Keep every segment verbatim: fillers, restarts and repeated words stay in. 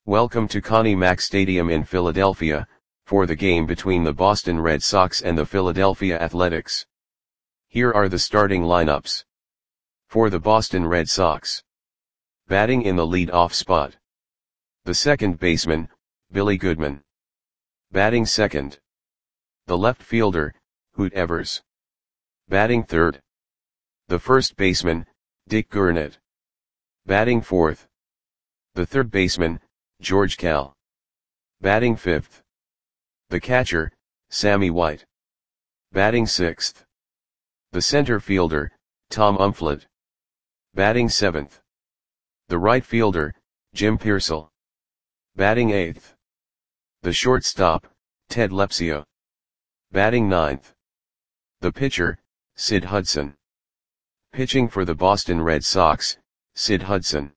Welcome to Connie Mack Stadium in Philadelphia, for the game between the Boston Red Sox and the Philadelphia Athletics. Here are the starting lineups. For the Boston Red Sox. Batting in the lead-off spot. The second baseman, Billy Goodman. Batting second. The left fielder, Hoot Evers. Batting third. The first baseman, Dick Gurnett. Batting fourth. The third baseman, George Kell. Batting fifth. The catcher, Sammy White. Batting sixth. The center fielder, Tom Umflett. Batting seventh. The right fielder, Jim Piersall. Batting eighth. The shortstop, Ted Lepsio. Batting ninth. The pitcher, Sid Hudson. Pitching for the Boston Red Sox, Sid Hudson.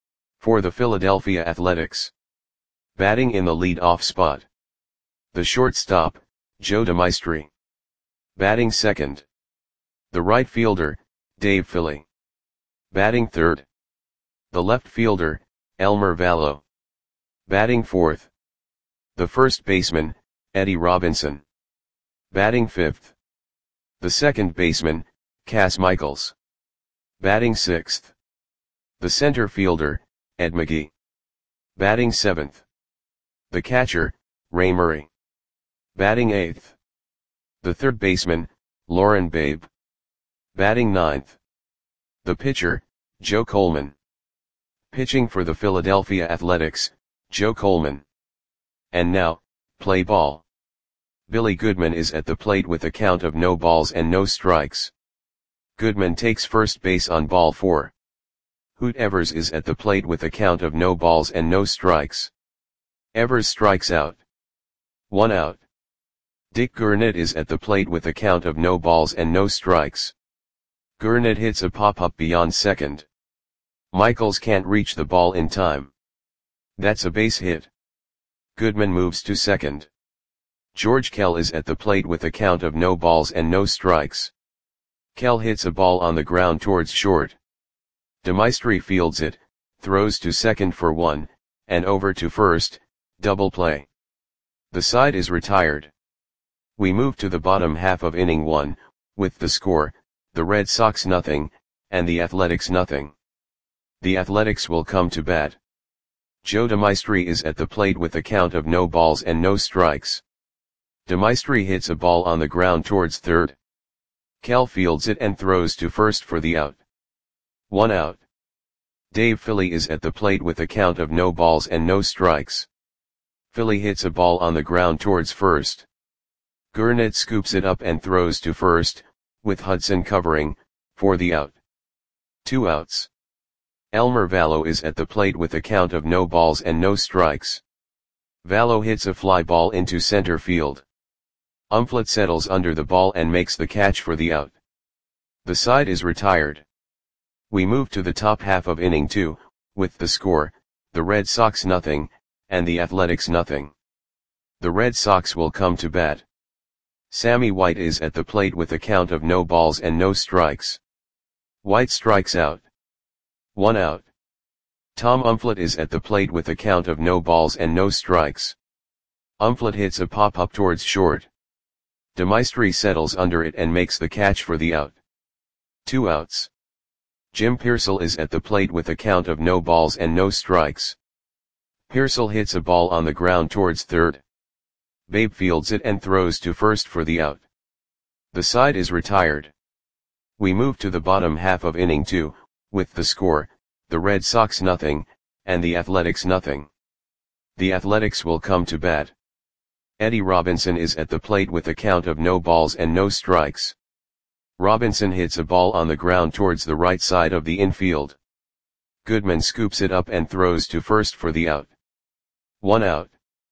For the Philadelphia Athletics. Batting in the lead-off spot. The shortstop, Joe DeMaestri. Batting second. The right fielder, Dave Philly. Batting third. The left fielder, Elmer Valo. Batting fourth. The first baseman, Eddie Robinson. Batting fifth. The second baseman, Cas Michaels. Batting sixth. The center fielder, Ed McGee. Batting seventh. The catcher, Ray Murray. Batting eighth. The third baseman, Lauren Babe. Batting ninth. The pitcher, Joe Coleman. Pitching for the Philadelphia Athletics, Joe Coleman. And now, play ball. Billy Goodman is at the plate with a count of no balls and no strikes. Goodman takes first base on ball four. Hoot Evers is at the plate with a count of no balls and no strikes. Evers strikes out. One out. Dick Gurnett is at the plate with a count of no balls and no strikes. Gurnett hits a pop-up beyond second. Michaels can't reach the ball in time. That's a base hit. Goodman moves to second. George Kell is at the plate with a count of no balls and no strikes. Kell hits a ball on the ground towards short. DeMaestri fields it, throws to second for one, and over to first, double play. The side is retired. We move to the bottom half of inning one, with the score, the Red Sox nothing, and the Athletics nothing. The Athletics will come to bat. Joe DeMaestri is at the plate with a count of no balls and no strikes. DeMaestri hits a ball on the ground towards third. Kell fields it and throws to first for the out. One out. Dave Philly is at the plate with a count of no balls and no strikes. Philly hits a ball on the ground towards first. Gurnett scoops it up and throws to first, with Hudson covering, for the out. Two outs. Elmer Valo is at the plate with a count of no balls and no strikes. Valo hits a fly ball into center field. Umflett settles under the ball and makes the catch for the out. The side is retired. We move to the top half of inning two, with the score, the Red Sox nothing, and the Athletics nothing. The Red Sox will come to bat. Sammy White is at the plate with a count of no balls and no strikes. White strikes out. One out. Tom Umflett is at the plate with a count of no balls and no strikes. Umflett hits a pop-up towards short. DeMaestri settles under it and makes the catch for the out. Two outs. Jim Piersall is at the plate with a count of no balls and no strikes. Piersall hits a ball on the ground towards third. Babe fields it and throws to first for the out. The side is retired. We move to the bottom half of inning two, with the score, the Red Sox nothing, and the Athletics nothing. The Athletics will come to bat. Eddie Robinson is at the plate with a count of no balls and no strikes. Robinson hits a ball on the ground towards the right side of the infield. Goodman scoops it up and throws to first for the out. One out.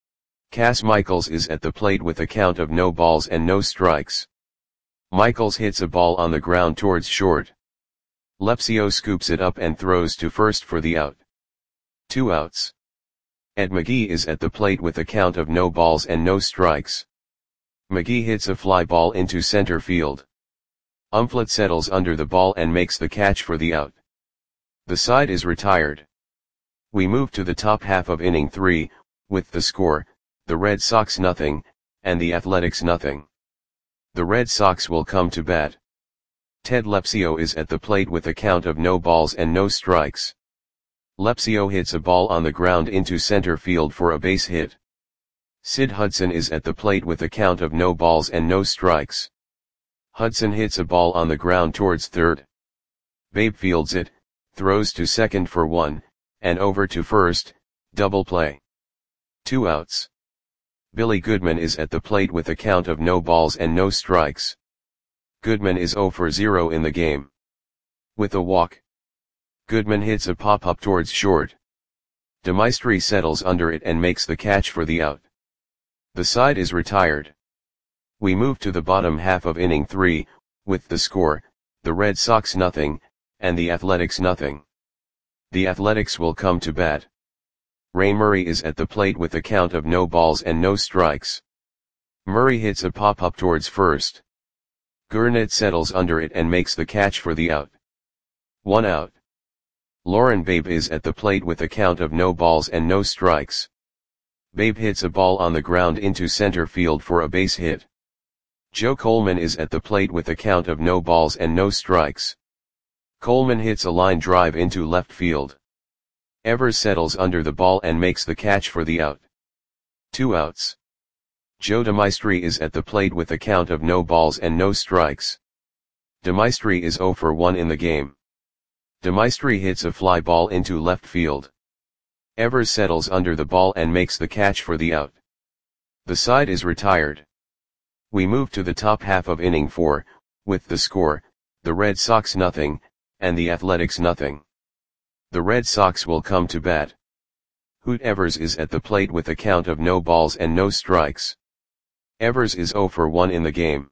Cas Michaels is at the plate with a count of no balls and no strikes. Michaels hits a ball on the ground towards short. Lepsio scoops it up and throws to first for the out. Two outs. Ed McGee is at the plate with a count of no balls and no strikes. McGee hits a fly ball into center field. Umflett settles under the ball and makes the catch for the out. The side is retired. We move to the top half of inning three, with the score, the Red Sox nothing, and the Athletics nothing. The Red Sox will come to bat. Ted Lepsio is at the plate with a count of no balls and no strikes. Lepsio hits a ball on the ground into center field for a base hit. Sid Hudson is at the plate with a count of no balls and no strikes. Hudson hits a ball on the ground towards third. Babe fields it, throws to second for one, and over to first, double play. Two outs. Billy Goodman is at the plate with a count of no balls and no strikes. Goodman is zero for zero in the game. With a walk, Goodman hits a pop-up towards short. DeMaestri settles under it and makes the catch for the out. The side is retired. We move to the bottom half of inning three, with the score, the Red Sox nothing, and the Athletics nothing. The Athletics will come to bat. Ray Murray is at the plate with a count of no balls and no strikes. Murray hits a pop-up towards first. Gurnett settles under it and makes the catch for the out. One out. Lauren Babe is at the plate with a count of no balls and no strikes. Babe hits a ball on the ground into center field for a base hit. Joe Coleman is at the plate with a count of no balls and no strikes. Coleman hits a line drive into left field. Evers settles under the ball and makes the catch for the out. Two outs. Joe DeMaestri is at the plate with a count of no balls and no strikes. DeMaestri is zero for one in the game. DeMaestri hits a fly ball into left field. Evers settles under the ball and makes the catch for the out. The side is retired. We move to the top half of inning four, with the score, the Red Sox nothing, and the Athletics nothing. The Red Sox will come to bat. Hoot Evers is at the plate with a count of no balls and no strikes. Evers is zero for one in the game.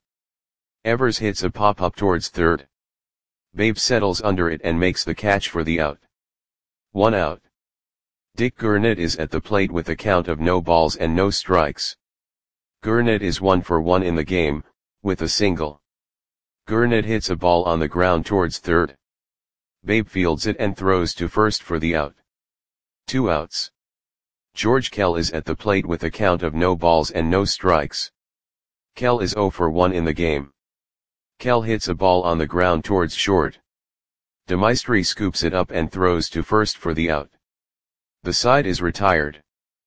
Evers hits a pop-up towards third. Babe settles under it and makes the catch for the out. One out. Dick Gurnett is at the plate with a count of no balls and no strikes. Gurnett is one for one in the game, with a single. Gurnett hits a ball on the ground towards third. Babe fields it and throws to first for the out. Two outs. George Kell is at the plate with a count of no balls and no strikes. Kell is zero for one in the game. Kell hits a ball on the ground towards short. DeMaestri scoops it up and throws to first for the out. The side is retired.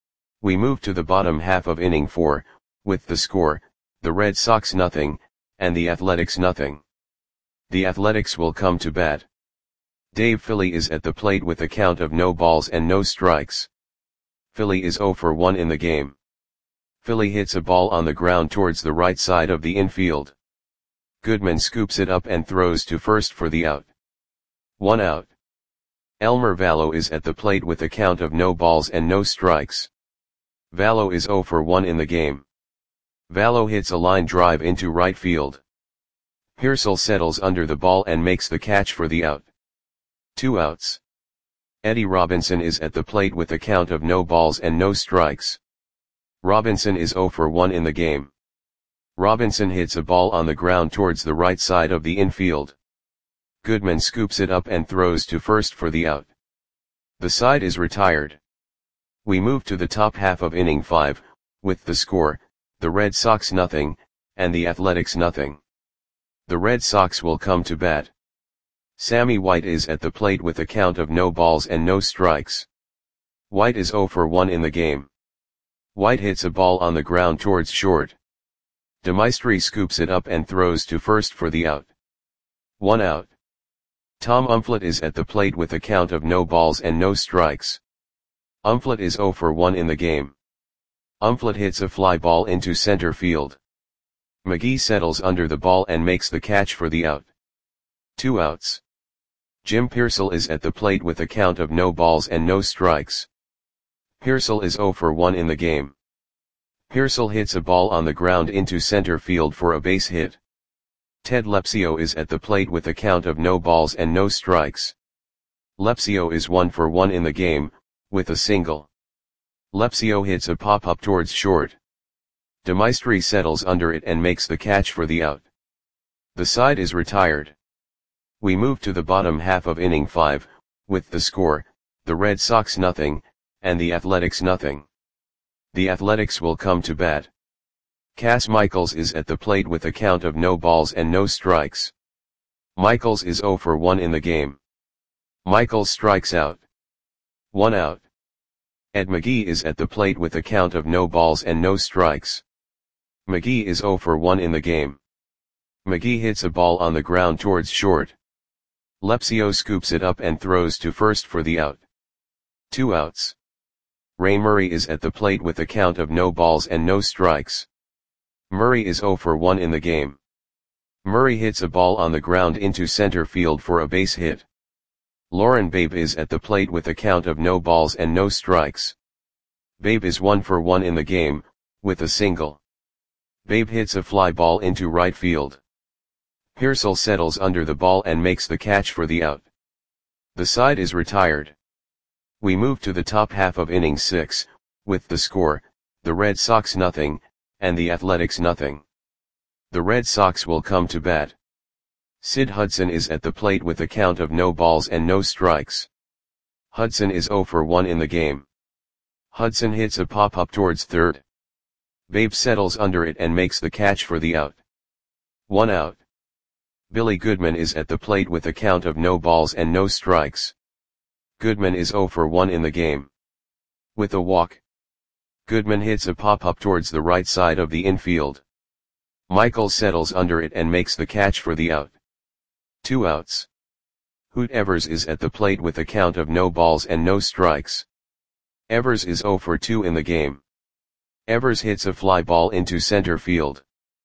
We move to the bottom half of inning four, with the score, the Red Sox nothing, and the Athletics nothing. The Athletics will come to bat. Dave Philly is at the plate with a count of no balls and no strikes. Philly is zero for one in the game. Philly hits a ball on the ground towards the right side of the infield. Goodman scoops it up and throws to first for the out. One out. Elmer Vallo is at the plate with a count of no balls and no strikes. Vallo is zero for one in the game. Vallo hits a line drive into right field. Pearsall settles under the ball and makes the catch for the out. Two outs. Eddie Robinson is at the plate with a count of no balls and no strikes. Robinson is zero for one in the game. Robinson hits a ball on the ground towards the right side of the infield. Goodman scoops it up and throws to first for the out. The side is retired. We move to the top half of inning five, with the score, the Red Sox nothing, and the Athletics nothing. The Red Sox will come to bat. Sammy White is at the plate with a count of no balls and no strikes. White is zero for one in the game. White hits a ball on the ground towards short. DeMaestri scoops it up and throws to first for the out. One out. Tom Umflett is at the plate with a count of no balls and no strikes. Umflett is zero for one in the game. Umflett hits a fly ball into center field. McGee settles under the ball and makes the catch for the out. Two outs. Jim Pearsall is at the plate with a count of no balls and no strikes. Pearsall is zero for one in the game. Pearsall hits a ball on the ground into center field for a base hit. Ted Lepsio is at the plate with a count of no balls and no strikes. Lepsio is one for one in the game, with a single. Lepsio hits a pop-up towards short. DeMaestri settles under it and makes the catch for the out. The side is retired. We move to the bottom half of inning five, with the score, the Red Sox nothing, and the Athletics nothing. The Athletics will come to bat. Cass Michaels is at the plate with a count of no balls and no strikes. Michaels is oh for one in the game. Michaels strikes out. One out. Ed McGee is at the plate with a count of no balls and no strikes. McGee is oh for one in the game. McGee hits a ball on the ground towards short. Lepsio scoops it up and throws to first for the out. Two outs. Ray Murray is at the plate with a count of no balls and no strikes. Murray is oh for one in the game. Murray hits a ball on the ground into center field for a base hit. Lauren Babe is at the plate with a count of no balls and no strikes. Babe is one for one in the game, with a single. Babe hits a fly ball into right field. Pearsall settles under the ball and makes the catch for the out. The side is retired. We move to the top half of inning six, with the score, the Red Sox nothing, and the Athletics nothing. The Red Sox will come to bat. Sid Hudson is at the plate with a count of no balls and no strikes. Hudson is oh for one in the game. Hudson hits a pop-up towards third. Babe settles under it and makes the catch for the out. One out. Billy Goodman is at the plate with a count of no balls and no strikes. Goodman is oh for one in the game. With a walk. Goodman hits a pop-up towards the right side of the infield. Michael settles under it and makes the catch for the out. Two outs. Hoot Evers is at the plate with a count of no balls and no strikes. Evers is oh for two in the game. Evers hits a fly ball into center field.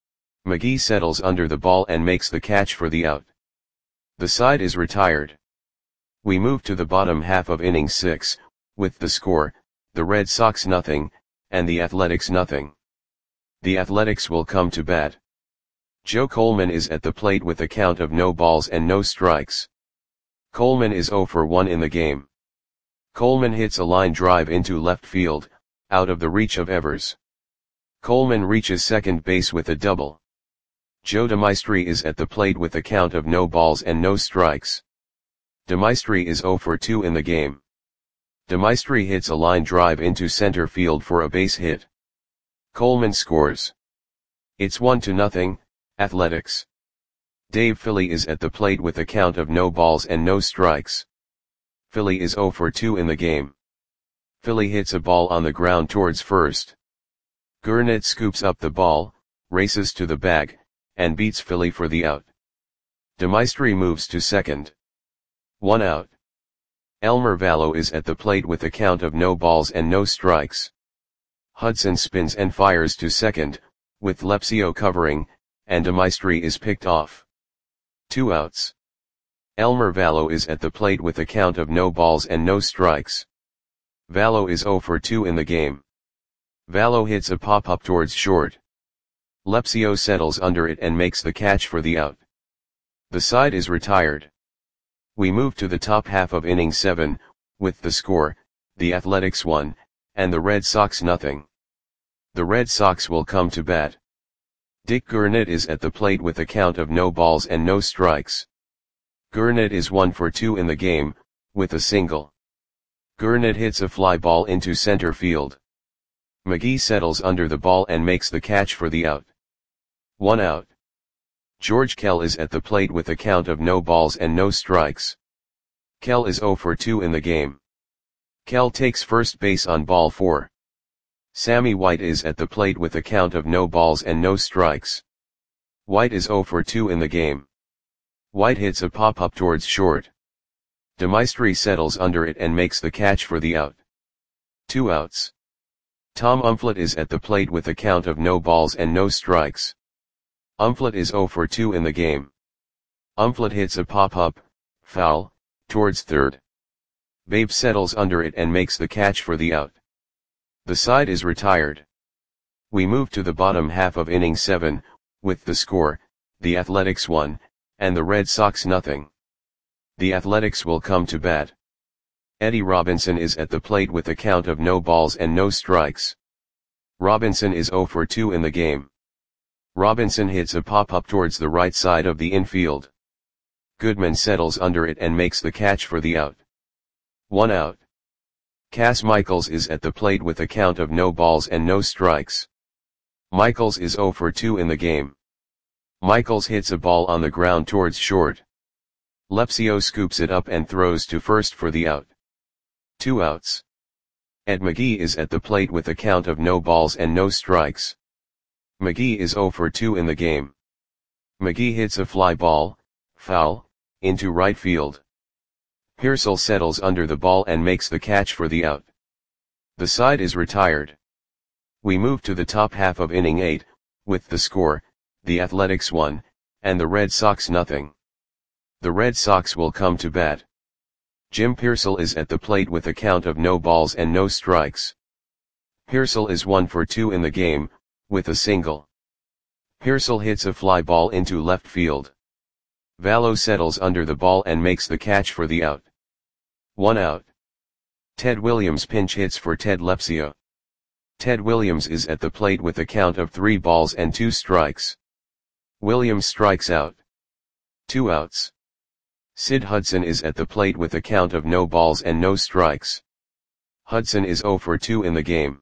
McGee settles under the ball and makes the catch for the out. The side is retired. We move to the bottom half of inning six, with the score, the Red Sox nothing, and the Athletics nothing. The Athletics will come to bat. Joe Coleman is at the plate with a count of no balls and no strikes. Coleman is oh for one in the game. Coleman hits a line drive into left field, out of the reach of Evers. Coleman reaches second base with a double. Joe DeMaestri is at the plate with a count of no balls and no strikes. DeMaestri is oh for two in the game. DeMaestri hits a line drive into center field for a base hit. Coleman scores. It's one to nothing, Athletics. Dave Philly is at the plate with a count of no balls and no strikes. Philly is oh for two in the game. Philly hits a ball on the ground towards first. Gurnett scoops up the ball, races to the bag, and beats Philly for the out. DeMaestri moves to second. One out. Elmer Vallow is at the plate with a count of no balls and no strikes. Hudson spins and fires to second, with Lepsio covering, and DeMaestri is picked off. Two outs. Elmer Vallow is at the plate with a count of no balls and no strikes. Vallow is oh for two in the game. Vallow hits a pop-up towards short. Lepsio settles under it and makes the catch for the out. The side is retired. We move to the top half of inning seven, with the score, the Athletics one, and the Red Sox nothing. The Red Sox will come to bat. Dick Gurnett is at the plate with a count of no balls and no strikes. Gurnett is one for two in the game, with a single. Gurnett hits a fly ball into center field. McGee settles under the ball and makes the catch for the out. One out. George Kell is at the plate with a count of no balls and no strikes. Kell is oh for two in the game. Kell takes first base on ball four. Sammy White is at the plate with a count of no balls and no strikes. White is oh for two in the game. White hits a pop-up towards short. DeMaestri settles under it and makes the catch for the out. Two outs. Tom Umflett is at the plate with a count of no balls and no strikes. Umflett is oh for two in the game. Umflett hits a pop-up, foul, towards third. Babe settles under it and makes the catch for the out. The side is retired. We move to the bottom half of inning seven, with the score, the Athletics one, and the Red Sox nothing. The Athletics will come to bat. Eddie Robinson is at the plate with a count of no balls and no strikes. Robinson is oh for two in the game. Robinson hits a pop-up towards the right side of the infield. Goodman settles under it and makes the catch for the out. One out. Cass Michaels is at the plate with a count of no balls and no strikes. Michaels is zero for two in the game. Michaels hits a ball on the ground towards short. Lepsio scoops it up and throws to first for the out. Two outs. Ed McGee is at the plate with a count of no balls and no strikes. McGee is zero for two in the game. McGee hits a fly ball, foul, into right field. Pearsall settles under the ball and makes the catch for the out. The side is retired. We move to the top half of inning eight, with the score, the Athletics one, and the Red Sox nothing. The Red Sox will come to bat. Jim Pearsall is at the plate with a count of no balls and no strikes. Pearsall is one for two in the game, with a single. Pearsall hits a fly ball into left field. Vallo settles under the ball and makes the catch for the out. One out. Ted Williams pinch hits for Ted Lepsio. Ted Williams is at the plate with a count of three balls and two strikes. Williams strikes out. Two outs. Sid Hudson is at the plate with a count of no balls and no strikes. Hudson is zero for two in the game.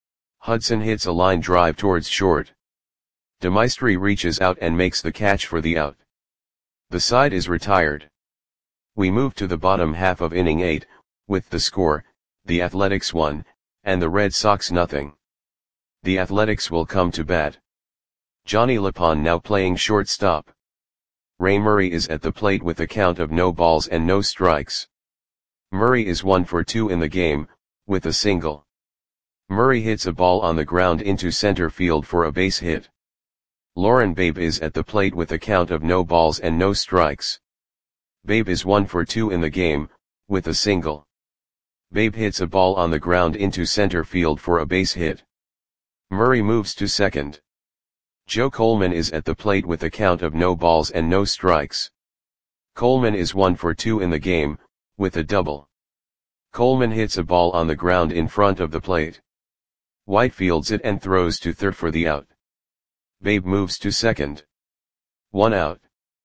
Hudson hits a line drive towards short. DeMaestri reaches out and makes the catch for the out. The side is retired. We move to the bottom half of inning eight, with the score, the Athletics one, and the Red Sox nothing. The Athletics will come to bat. Johnny Lapon now playing shortstop. Ray Murray is at the plate with a count of no balls and no strikes. Murray is one for two in the game, with a single. Murray hits a ball on the ground into center field for a base hit. Lauren Babe is at the plate with a count of no balls and no strikes. Babe is one for two in the game, with a single. Babe hits a ball on the ground into center field for a base hit. Murray moves to second. Joe Coleman is at the plate with a count of no balls and no strikes. Coleman is one for two in the game, with a double. Coleman hits a ball on the ground in front of the plate. White fields it and throws to third for the out. Babe moves to second. One out.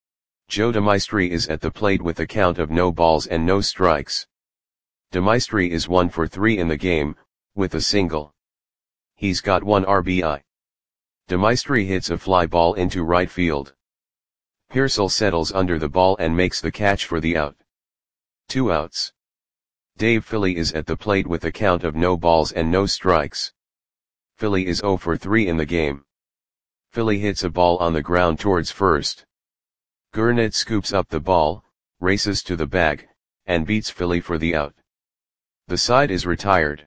Joe DeMaestri is at the plate with a count of no balls and no strikes. DeMaestri is one for three in the game, with a single. He's got one R B I. DeMaestri hits a fly ball into right field. Pearsall settles under the ball and makes the catch for the out. Two outs. Dave Philly is at the plate with a count of no balls and no strikes. Philly is zero for three in the game. Philly hits a ball on the ground towards first. Gurnett scoops up the ball, races to the bag, and beats Philly for the out. The side is retired.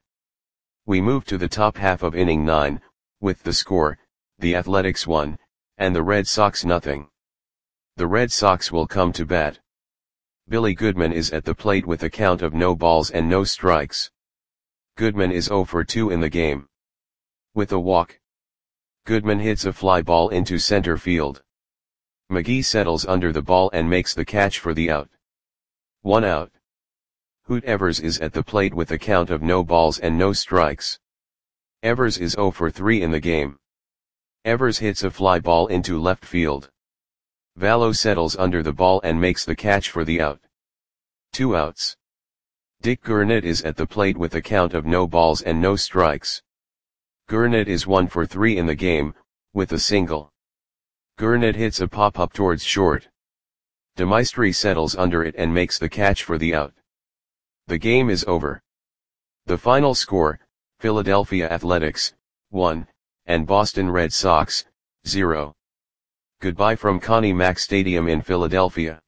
We move to the top half of inning nine, with the score, the Athletics one, and the Red Sox nothing. The Red Sox will come to bat. Billy Goodman is at the plate with a count of no balls and no strikes. Goodman is zero for two in the game. With a walk. Goodman hits a fly ball into center field. McGee settles under the ball and makes the catch for the out. One out. Hoot Evers is at the plate with a count of no balls and no strikes. Evers is zero for three in the game. Evers hits a fly ball into left field. Vallo settles under the ball and makes the catch for the out. Two outs. Dick Gurnett is at the plate with a count of no balls and no strikes. Gurnett is one for three in the game, with a single. Gurnett hits a pop-up towards short. DeMaestri settles under it and makes the catch for the out. The game is over. The final score, Philadelphia Athletics, one, and Boston Red Sox, zero. Goodbye from Connie Mack Stadium in Philadelphia.